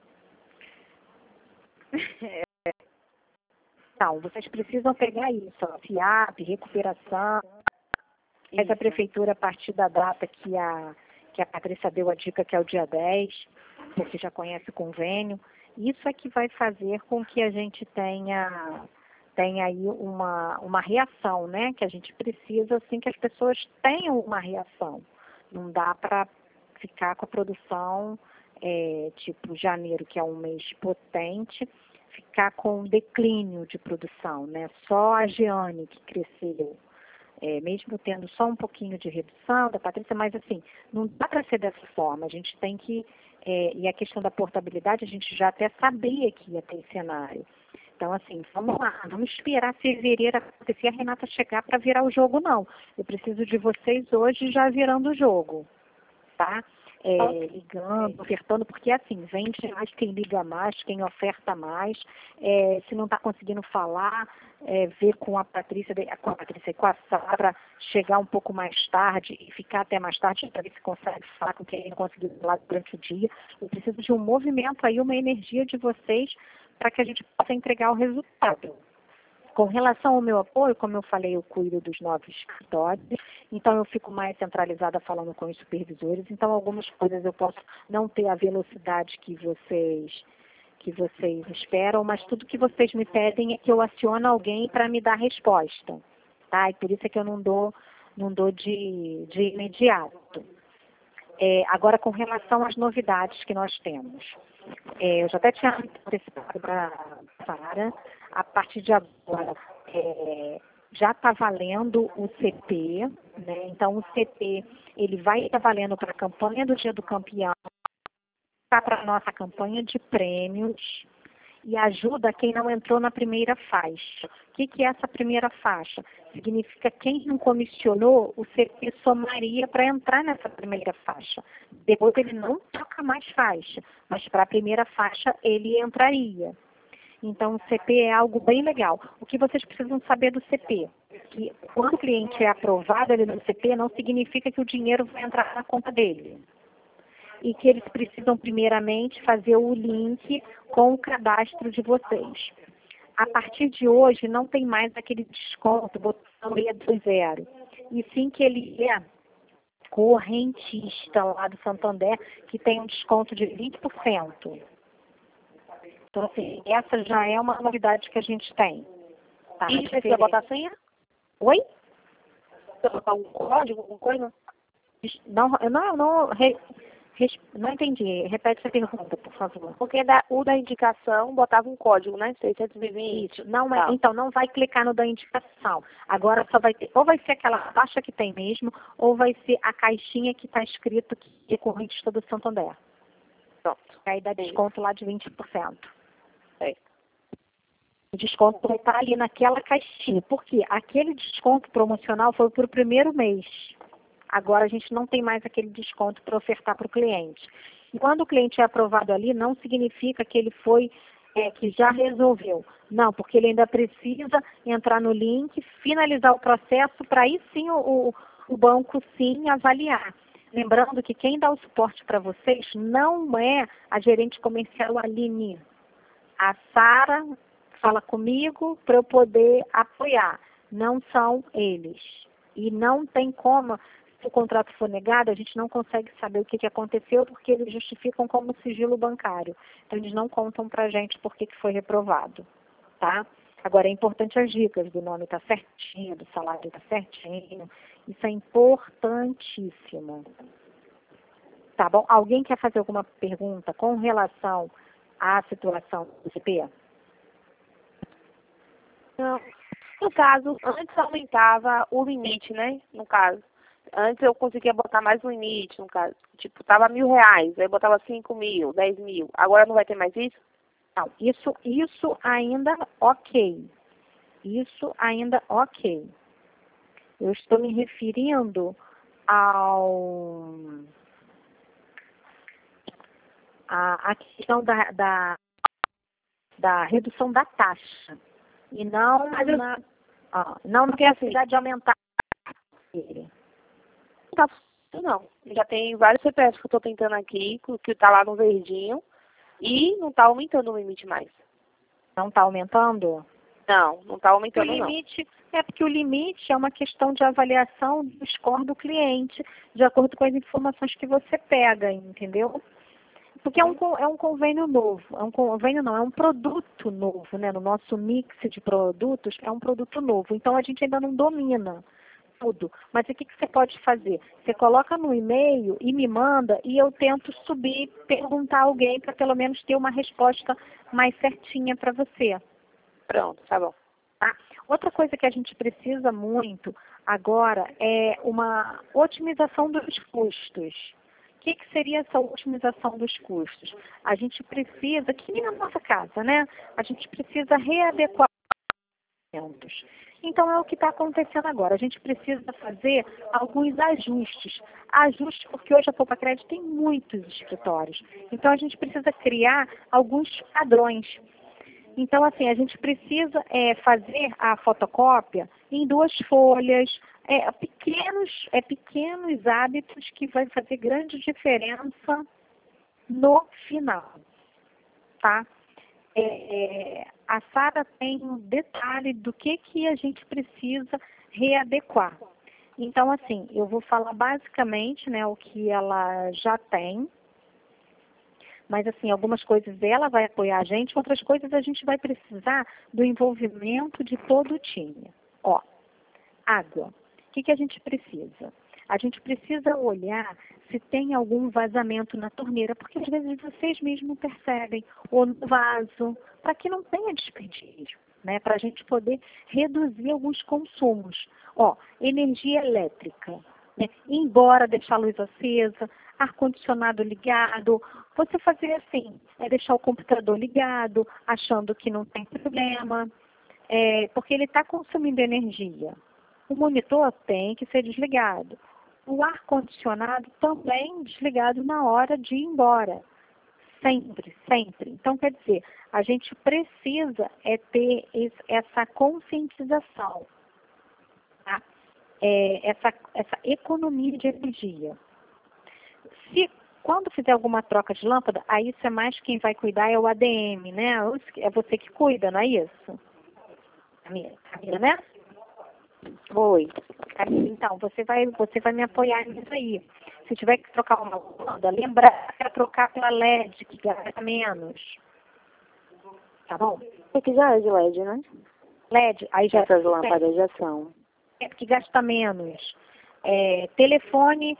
Então, vocês precisam pegar isso, ó, CIAP, recuperação, essa Isso. prefeitura a partir da data que a que a Patrícia deu a dica, que é o dia dez, você já conhece o convênio. Isso é que vai fazer com que a gente tenha, tenha aí uma, uma reação, né? Que a gente precisa, assim, que as pessoas tenham uma reação. Não dá para ficar com a produção, é, tipo janeiro, que é um mês potente, ficar com declínio de produção, né? Só a Giane que cresceu. é, mesmo tendo só um pouquinho de redução da Patrícia, mas assim, não dá para ser dessa forma, a gente tem que, é, e a questão da portabilidade, a gente já até sabia que ia ter cenário. Então, assim, vamos lá, vamos esperar fevereiro acontecer a Renata chegar para virar o jogo, não. Eu preciso de vocês hoje já virando o jogo, tá? É, ligando, ofertando, porque assim, vende mais quem liga mais, quem oferta mais. É, se não está conseguindo falar, é, ver com a Patrícia, com a Patrícia e com a Sara, chegar um pouco mais tarde e ficar até mais tarde para ver se consegue falar com quem não conseguiu falar durante o dia. Eu preciso de um movimento aí, uma energia de vocês para que a gente possa entregar o resultado. Com relação ao meu apoio, como eu falei, eu cuido dos novos escritórios, então eu fico mais centralizada falando com os supervisores, então algumas coisas eu posso não ter a velocidade que vocês, que vocês esperam, mas tudo que vocês me pedem é que eu acione alguém para me dar resposta, tá? E por isso é que eu não dou, não dou de, de imediato. É, agora, com relação às novidades que nós temos, é, eu já até tinha antecipado para a Sara, a partir de agora é, já está valendo o C P, né? Então o C P ele vai estar valendo para a campanha do Dia do Campeão, para a nossa campanha de prêmios e ajuda quem não entrou na primeira faixa. O que, que é essa primeira faixa? Significa quem não comissionou, o C P somaria para entrar nessa primeira faixa. Depois ele não troca mais faixa, mas para a primeira faixa ele entraria. Então, o C P é algo bem legal. O que vocês precisam saber do C P? Que quando o cliente é aprovado ali no C P, não significa que o dinheiro vai entrar na conta dele. E que eles precisam, primeiramente, fazer o link com o cadastro de vocês. A partir de hoje, não tem mais aquele desconto, botão E do zero. E sim que ele é correntista lá do Santander, que tem um desconto de vinte por cento. Então, assim, essa já é uma novidade que a gente tem. Tá? E precisa botar senha? Oi? Precisa botar um código, alguma coisa? Não, não, não, re, res, não entendi. Repete essa pergunta, por favor. Porque da, o da indicação botava um código, né? seiscentos e vinte. Isso. Não é, Tá. então, não vai clicar no da indicação. Agora só vai ter, ou vai ser aquela taxa que tem mesmo, ou vai ser a caixinha que está escrito que é correntista do Santander. Pronto. Aí dá desconto lá de vinte por cento. É. O desconto vai estar ali naquela caixinha. Por quê? Aquele desconto promocional foi para o primeiro mês. Agora a gente não tem mais aquele desconto para ofertar para o cliente. E quando o cliente é aprovado ali, não significa que ele foi, é, que já resolveu. Não, porque ele ainda precisa entrar no link, finalizar o processo, para aí sim o, o banco sim avaliar. Lembrando que quem dá o suporte para vocês não é a gerente comercial Aline. A Sara fala comigo para eu poder apoiar. Não são eles. E não tem como, se o contrato for negado, a gente não consegue saber o que, que aconteceu, porque eles justificam como sigilo bancário. Então, eles não contam para a gente por que, que foi reprovado. Tá? Agora, é importante as dicas do nome estar certinho, do salário estar certinho. Isso é importantíssimo. Tá bom? Alguém quer fazer alguma pergunta com relação à situação do C P? Não. No caso, antes aumentava o limite, né? No caso. Antes eu conseguia botar mais um limite, no caso. Tipo, tava mil reais, aí botava cinco mil, dez mil. Agora não vai ter mais isso? Não, isso, isso ainda ok. Isso ainda ok. Eu estou me referindo ao a, a questão da, da, da redução da taxa. E não Mas eu- na, ó, não na necessidade de aumentar ele. Não tá funcionando, não. Já tem vários C P Fs que eu tô tentando aqui, que tá lá no verdinho, e não tá aumentando o limite mais. Não está aumentando? Não, não tá O aumentando, não. limite é porque o limite é uma questão de avaliação do score do cliente, de acordo com as informações que você pega, entendeu? Porque é um, con- é um convênio novo, é um convênio não, é um produto novo, né? No nosso mix de produtos, é um produto novo. Então, a gente ainda não domina tudo. Mas o que, que você pode fazer? Você coloca no e-mail e me manda e eu tento subir, perguntar a alguém para pelo menos ter uma resposta mais certinha para você. Pronto, tá bom. Tá? Outra coisa que a gente precisa muito, agora é uma otimização dos custos. O que, que seria essa otimização dos custos? A gente precisa, aqui na nossa casa, né? A gente precisa readequar os equipamentos. Então, é o que está acontecendo agora. A gente precisa fazer alguns ajustes. Ajustes, porque hoje a Poupa Crédito tem muitos escritórios. Então, a gente precisa criar alguns padrões. Então, assim, a gente precisa é, fazer a fotocópia em duas folhas, é, pequenos, é, pequenos hábitos que vai fazer grande diferença no final, tá? É, é, a Sara tem um detalhe do que, que a gente precisa readequar. Então, assim, eu vou falar basicamente, né, o que ela já tem, mas, assim, algumas coisas ela vai apoiar a gente, outras coisas a gente vai precisar do envolvimento de todo o time. Ó, água. O que, que a gente precisa? A gente precisa olhar se tem algum vazamento na torneira, porque às vezes vocês mesmos percebem, ou no vaso, para que não tenha desperdício, né? Para a gente poder reduzir alguns consumos. Ó, energia elétrica, né? Embora deixar a luz acesa, ar-condicionado ligado, você fazer assim, é deixar o computador ligado, achando que não tem problema, é, porque ele está consumindo energia. O monitor tem que ser desligado. O ar-condicionado também desligado na hora de ir embora. Sempre, sempre. Então, quer dizer, a gente precisa é ter esse, essa conscientização, tá? É, essa, essa economia de energia. Se quando fizer alguma troca de lâmpada, aí isso é mais quem vai cuidar é o A D M, né? É você que cuida, não é isso? Camila, né? Oi. Então, você vai, você vai me apoiar nisso aí. Se tiver que trocar uma lâmpada, lembrar para trocar pela L E D, que gasta menos. Tá bom? É que já é de L E D, né? L E D, aí já Essas lâmpadas já são. É que gasta menos. É, telefone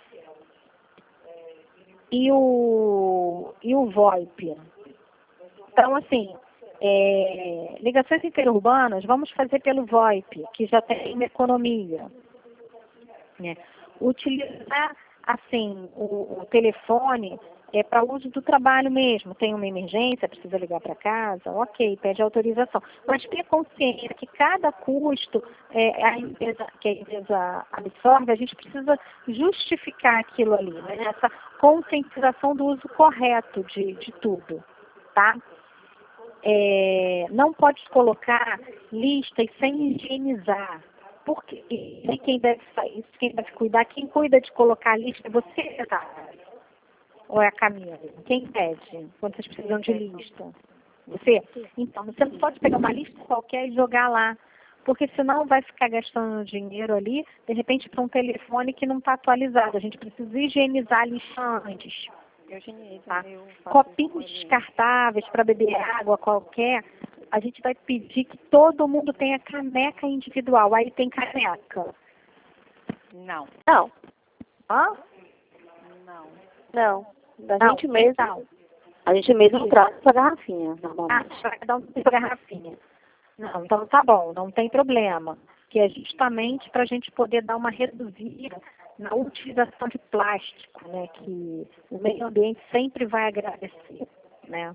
e o, e o VoIP. Então, assim, é, ligações interurbanas, vamos fazer pelo VoIP, que já tem uma economia. Né? Utilizar, assim, o, o telefone é para uso do trabalho mesmo. Tem uma emergência, precisa ligar para casa, ok, pede autorização. Mas ter consciência que cada custo é, a empresa, que a empresa absorve, a gente precisa justificar aquilo ali, né? Essa conscientização do uso correto de, de tudo, tá? É, não pode colocar listas sem higienizar. Porque e quem deve sair, quem deve cuidar, quem cuida de colocar a lista é você, tá? Ou é a Camila? Quem pede quando vocês precisam de lista? Você? Então, você não pode pegar uma lista qualquer e jogar lá, porque senão vai ficar gastando dinheiro ali, de repente, para um telefone que não está atualizado. A gente precisa higienizar a lista antes. Eu higienizo, Tá? eu faço Copinhos descartáveis para beber água qualquer, a gente vai pedir que todo mundo tenha caneca individual. Aí tem caneca. Não, Não, Hã? não. não. Da Não, gente mesmo. então. A gente mesmo traz essa garrafinha, Ah, normalmente. para cada um tem sua garrafinha. Não, então tá bom, não tem problema. Que é justamente para a gente poder dar uma reduzida na utilização de plástico, né? Que o meio ambiente sempre vai agradecer, né?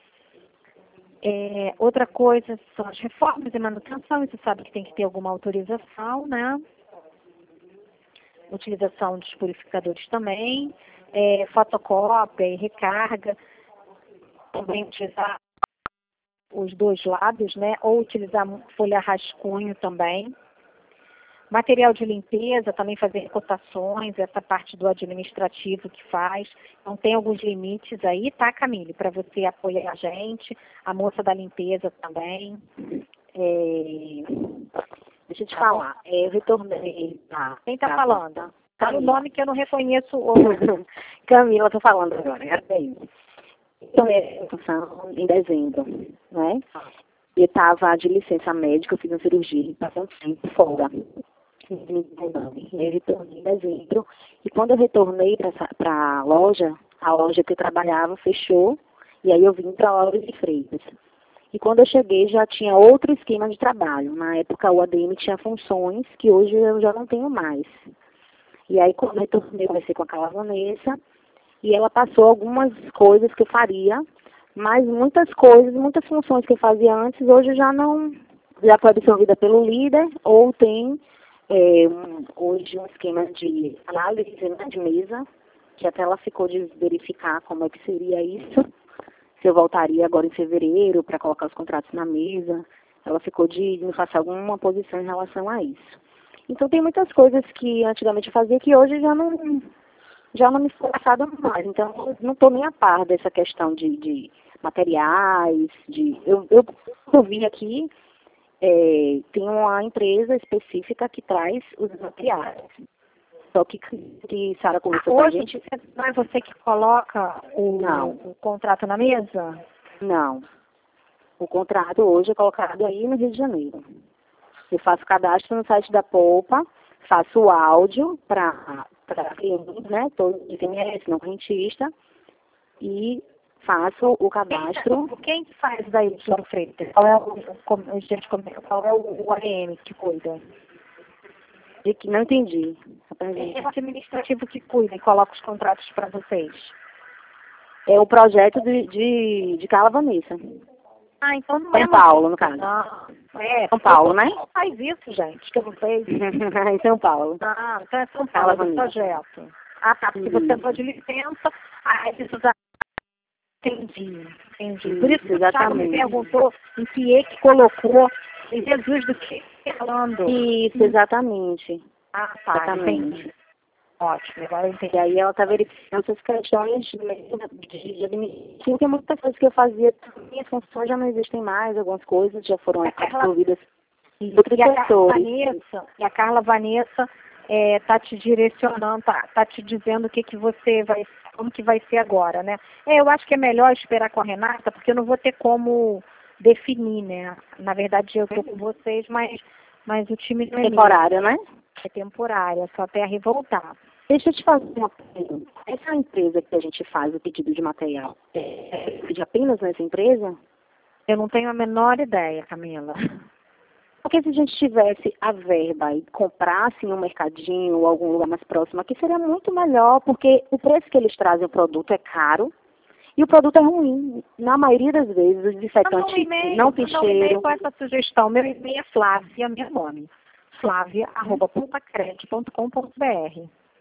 É, outra coisa são as reformas e manutenção, você sabe que tem que ter alguma autorização, né? Utilização dos purificadores também, é, fotocópia e recarga, também utilizar os dois lados, né? Ou utilizar folha rascunho também. Material de limpeza, também fazer cotações, essa parte do administrativo que faz. Então, tem alguns limites aí, tá, Camille? Para você apoiar a gente, a moça da limpeza também. É, deixa eu te falar. É, eu retornei. Tá, Quem está tá, falando? tá. Fala o nome que eu não reconheço. O... Camila, tô falando agora. É bem. Eu retornei em dezembro, né? Eu estava de licença médica, eu fiz uma cirurgia e passei um tempo fora. Eu retornei em dezembro. E quando eu retornei para a loja, a loja que eu trabalhava fechou. E aí eu vim para a Laura de Freitas. E quando eu cheguei já tinha outro esquema de trabalho. Na época o A D M tinha funções que hoje eu já não tenho mais. E aí quando eu retornei, conversei com a Carla Vanessa e ela passou algumas coisas que eu faria, mas muitas coisas, muitas funções que eu fazia antes, hoje já não, já foi absorvida pelo líder ou tem é, um, hoje um esquema de análise, né, de mesa, que até ela ficou de verificar como é que seria isso. Se eu voltaria agora em fevereiro para colocar os contratos na mesa, ela ficou de me fazer alguma posição em relação a isso. Então tem muitas coisas que antigamente eu fazia que hoje já não, já não me foi passada mais. Então eu não estou nem a par dessa questão de, de materiais, de. Eu, eu, eu vi aqui, é, tem uma empresa específica que traz os materiais. Só que, que Sara conversou com a Hoje, gente. não é você que coloca o, Não. o contrato na mesa? Não. O contrato hoje é colocado aí no Rio de Janeiro. Eu faço cadastro no site da Poupa, faço o áudio para clientes, né, todos de I C M S, não rentista, e faço o cadastro. Quem faz daí, Tiago Freitas? Qual é o, gente, qual é o, o A D M que cuida? De que não entendi. É o administrativo que cuida e coloca os contratos para vocês. É o projeto de, de, de Carla Vanessa. Ah, então não São é Paulo, no caso. Ah, é, São Paulo, né? Faz isso, gente, que eu não sei. Em São Paulo. Ah, então é São Paulo, do projeto. Ah, tá, porque você Hum. foi de licença, aí precisa... Entendi, entendi. Hum, Por isso que o Thiago me exatamente. perguntou em que é que colocou em Jesus do que falando. Isso, exatamente. Ah, tá, Exatamente. entendi. Ótimo, agora eu entendi. E aí ela está verificando essas questões de, de, de administração, porque muitas coisas que eu fazia, minhas funções já não existem mais, algumas coisas já foram absorvidas em outras E a Carla pessoas. Vanessa, e a Carla Vanessa está te direcionando, tá, tá te dizendo o que, que você vai, como que vai ser agora, né? É, eu acho que é melhor esperar com a Renata, porque eu não vou ter como definir, né? Na verdade, eu estou com vocês, mas, mas o time não é meu. Temporário, né? É temporário, é só até revoltar. Deixa eu te fazer uma pergunta. Essa empresa que a gente faz o pedido de material, é pedir apenas nessa empresa? Eu não tenho a menor ideia, Camila. Porque se a gente tivesse a verba e comprasse no mercadinho ou algum lugar mais próximo aqui, seria muito melhor, porque o preço que eles trazem o produto é caro e o produto é ruim. Na maioria das vezes, os desinfetantes não tem cheiro. Um e-mail com cheiro. essa sugestão. Meu e-mail é Flávia, meu nome. Flávia, arroba, pulpacred ponto com ponto br.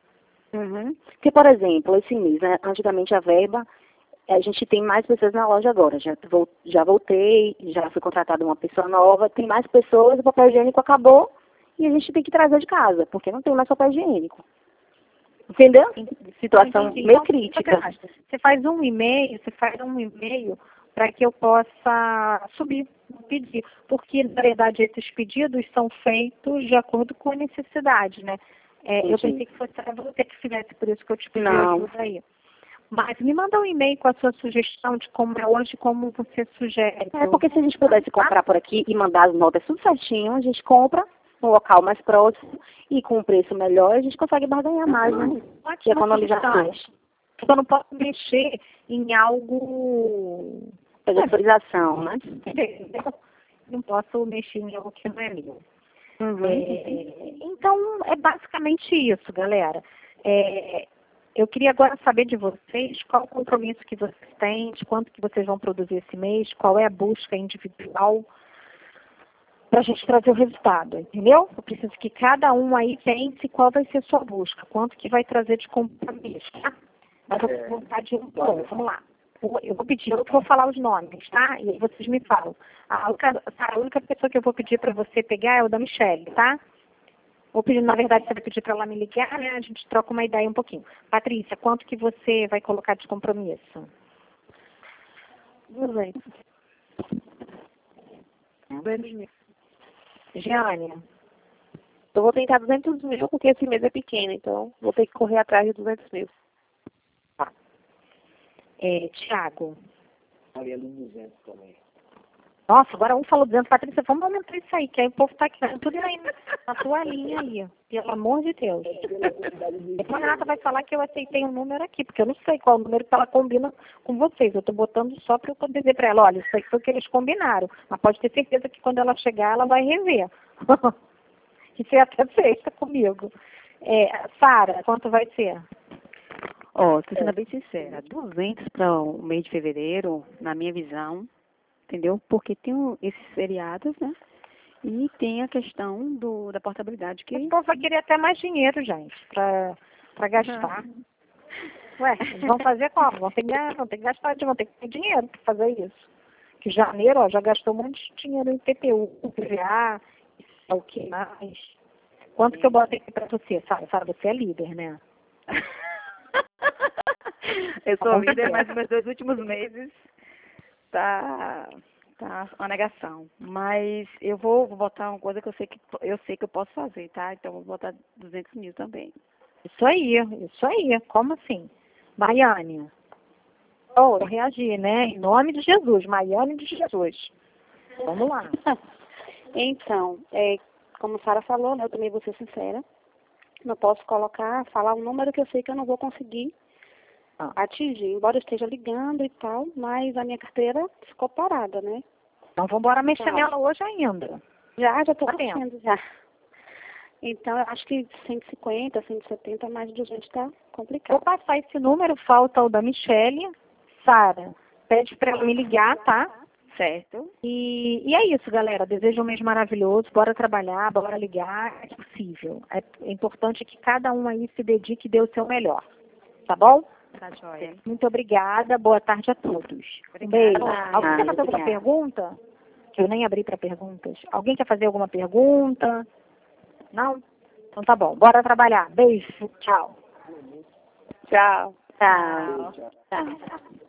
Uhum. Porque, por exemplo, esse mês, né, antigamente a verba, a gente tem mais pessoas na loja agora. Já, vol já voltei, já foi contratada uma pessoa nova, tem mais pessoas, o papel higiênico acabou e a gente tem que trazer de casa, porque não tem mais papel higiênico. Entendeu? Situação Entendi. meio Então, crítica. Você faz um e-mail, você faz um e-mail para que eu possa subir, pedir. Porque, na verdade, esses pedidos são feitos de acordo com a necessidade, né? É, eu pensei que fosse você que fizesse, por isso que eu te pedi ajuda aí. Mas me manda um e-mail com a sua sugestão de como é hoje, como você sugere. É, porque se a gente pudesse comprar por aqui e mandar as notas tudo certinho, a gente compra no local mais próximo e com um preço melhor, a gente consegue barganhar mais, né? E economizar mais. Eu só não posso mexer em algo... Fazer autorização, né? Não posso mexer em algo que não é meu. Uhum. É, então, é basicamente isso, galera. É, eu queria agora saber de vocês qual o compromisso que vocês têm, de quanto que vocês vão produzir esse mês, qual é a busca individual para a gente trazer o resultado, entendeu? Eu preciso que cada um aí pense qual vai ser a sua busca, quanto que vai trazer de compromisso, tá? Mas eu vou voltar de um por um, vamos lá. Eu vou pedir, eu vou falar os nomes, tá? E aí vocês me falam. A única, a única pessoa que eu vou pedir para você pegar é o da Michelle, tá? Vou pedir, na verdade, você vai pedir para ela me ligar, né? A gente troca uma ideia um pouquinho. Patrícia, quanto que você vai colocar de compromisso? duzentos. duzentos mil. Giane? Eu vou tentar duzentos mil, porque esse mês é pequeno, então vou ter que correr atrás de duzentos mil. É, Tiago? Maria dos duzentos também. Nossa, agora um falou duzentos, Patrícia, vamos aumentar isso aí, que aí o povo tá querendo tudo aí na tua linha aí, pelo amor de Deus. Depois a Renata vai falar que eu aceitei um número aqui, porque eu não sei qual número que ela combina com vocês. Eu tô botando só para eu poder dizer para ela, olha, isso aí foi o que eles combinaram. Mas pode ter certeza que quando ela chegar, ela vai rever. Isso é até sexta comigo. É, Sara, quanto vai ser? Ó, tô sendo bem sincera, duzentos para o mês de fevereiro, na minha visão, entendeu? Porque tem o- esses feriados, né? E tem a questão do, da portabilidade que... O povo vai querer até mais dinheiro, gente, para para gastar. Ué, eles vão fazer como? Vão ter que, vão ter que gastar, vão ter que ter dinheiro para fazer isso. Que janeiro, ó, já gastou um monte de dinheiro em P T U, P V A, o que mais? Quanto que eu boto aqui para você? Sara, Sara, você é líder, né? Eu sou Vamos líder, ver. mas meus dois últimos meses tá, tá uma negação. Mas eu vou, vou botar uma coisa que eu sei que eu sei que eu posso fazer, tá? Então eu vou botar duzentos mil também. Isso aí, isso aí. Como assim? Maiane. Oh, eu reagi, né? Em nome de Jesus, Maiane de Jesus. Vamos lá. Então, é, como a Sara falou, né, eu também vou ser sincera. Não posso colocar, falar um número que eu sei que eu não vou conseguir Ah. atingir. Embora eu esteja ligando e tal, mas a minha carteira ficou parada, né? Então vamos embora mexer Tá. nela hoje ainda. Já, já estou Tá tempo. mexendo já. Então, eu acho que cento e cinquenta, cento e setenta, mais de duzentos está Vou complicado. passar esse número, falta o da Michele. Sara, pede para ela me ligar, tá? Certo? E, e é isso, galera. Desejo um mês maravilhoso. Bora trabalhar, bora ligar. É possível. É importante que cada um aí se dedique e dê o seu melhor. Tá bom? Tá joia. Muito obrigada. Boa tarde a todos. Um beijo. Alguém quer fazer alguma pergunta? Que eu nem abri para perguntas. Alguém quer fazer alguma pergunta? Não? Então tá bom. Bora trabalhar. Beijo. Tchau. Tchau. Tchau. Tchau.